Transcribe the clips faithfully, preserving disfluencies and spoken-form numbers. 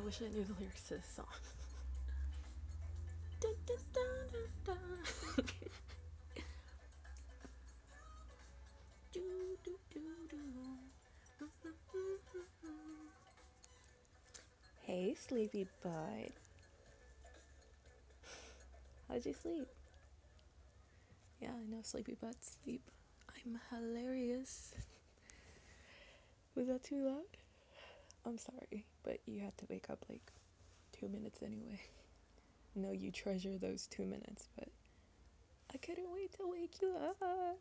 wish I knew the lyrics to this song. Da, da, da, da, da. Do, do, do, do. Hey, sleepy bud. How'd you sleep? Yeah, I know sleepy butts sleep. I'm hilarious. Was that too loud? I'm sorry, but you had to wake up like two minutes anyway. No, you treasure those two minutes, but I couldn't wait to wake you up.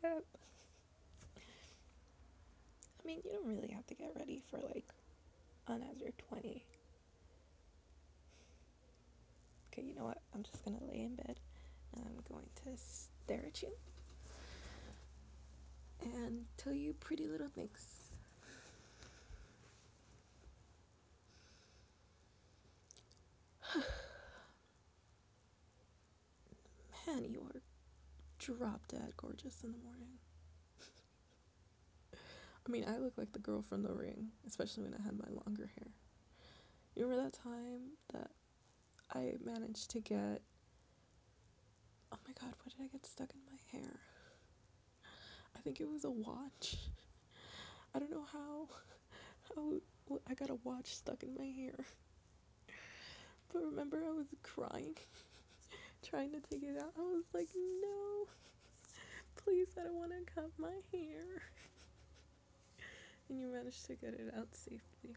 I mean, you don't really have to get ready for like another twenty. Okay, you know what? I'm just gonna lay in bed and I'm going to stare at you and tell you pretty little things. Man, you are drop dead gorgeous in the morning. I mean, I look like the girl from The Ring, especially when I had my longer hair. You remember that time that I managed to get, oh my god, what did I get stuck in my hair? I think it was a watch. I don't know how, how I got a watch stuck in my hair. But remember, I was crying, trying to take it out. I was like, no, please, I don't want to cut my hair. And you managed to get it out safely.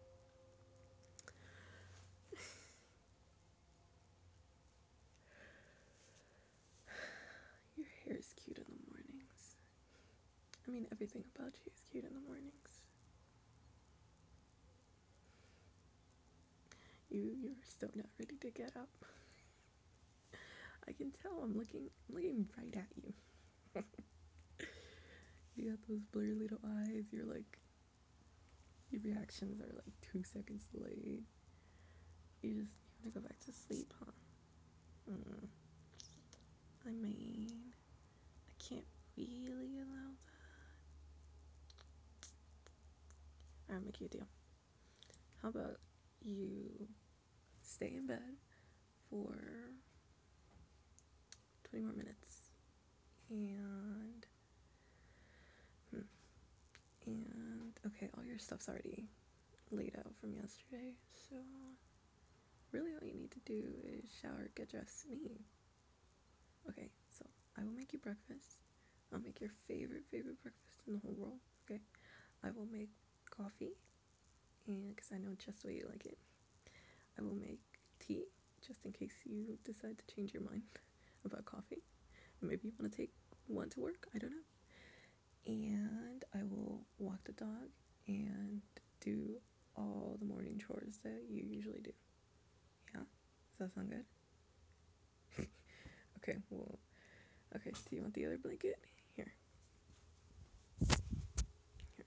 Your hair is cute in the mornings. I mean, everything about you is cute in the mornings. You you're still not ready to get up. I can tell. I'm looking I'm looking right at you. You got those blurry little eyes. You're like, your reactions are like two seconds delayed. You just you wanna go back to sleep, huh? Mm. I mean, I can't really allow that. Alright, make you a deal. How about you stay in bed for twenty more minutes and hmm, and okay, all your stuff's already laid out from yesterday, so really all you need to do is shower, get dressed, and eat. Okay, so I will make you breakfast. I'll make your favorite, favorite breakfast in the whole world, okay? I will make coffee, and because I know just the way you like it. I will make tea, just in case you decide to change your mind about coffee. Maybe you want to take one to work, I don't know. And I will walk the dog and do all the morning chores that you usually do. Yeah? Does that sound good? Okay, well, okay, do you want the other blanket? Here. Here.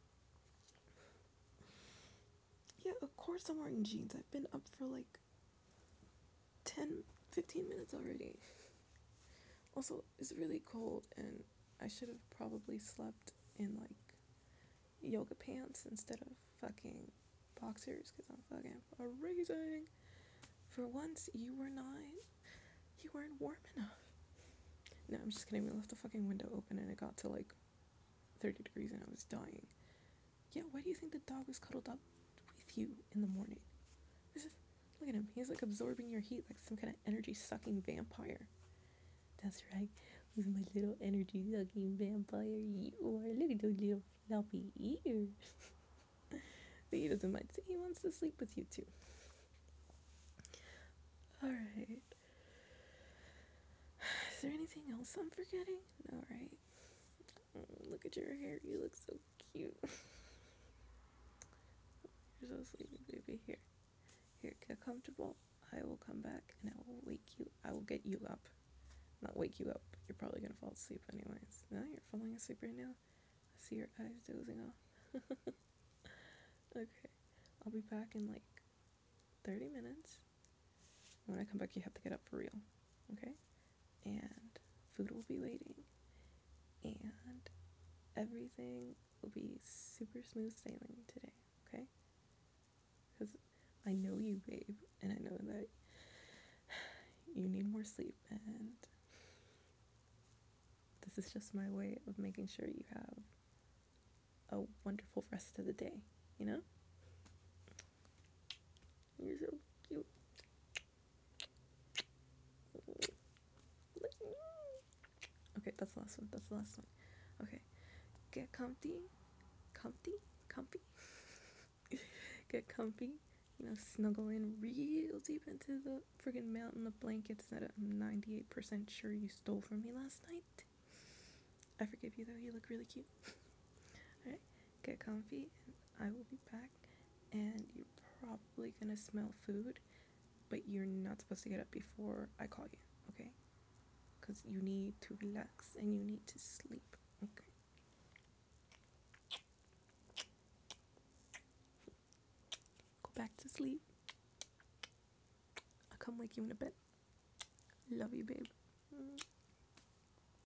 Yeah, of course I'm wearing jeans. I've been up for like ten, fifteen minutes already. Also, it's really cold and I should have probably slept in like yoga pants instead of fucking boxers because I'm fucking freezing. For once, you were not, you weren't warm enough. No, I'm just kidding. We left the fucking window open and it got to like thirty degrees and I was dying. Yeah, why do you think the dog was cuddled up with you in the morning? This is, look at him. He's like absorbing your heat like some kind of energy sucking vampire. That's right. Who's my little energy sucking vampire? You are. Look at those little floppy ears. But he doesn't mind. So he wants to sleep with you too. Alright. Is there anything else I'm forgetting? No, right? Oh, look at your hair. You look so cute. You're so sleepy, baby. Here. Here, get comfortable. I will come back and I will wake you. I will get you up. Not wake you up. You're probably gonna fall asleep anyways. No, you're falling asleep right now. I see your eyes dozing off. Okay. I'll be back in like thirty minutes. When I come back, you have to get up for real. Okay? And food will be waiting. And everything will be super smooth sailing today. Okay? Because I know you, babe, and I know that you need more sleep, and this is just my way of making sure you have a wonderful rest of the day, you know? You're so cute. Okay, that's the last one. That's the last one. Okay, get comfy, comfy, comfy. Get comfy. You know, snuggle in real deep into the friggin' mountain of blankets that I'm ninety-eight percent sure you stole from me last night. I forgive you though. You look really cute. Alright, get comfy, and I will be back. And you're probably gonna smell food, but you're not supposed to get up before I call you, okay? Because you need to relax and you need to sleep, okay? Go back to sleep. I'll come wake you in a bit. Love you, babe.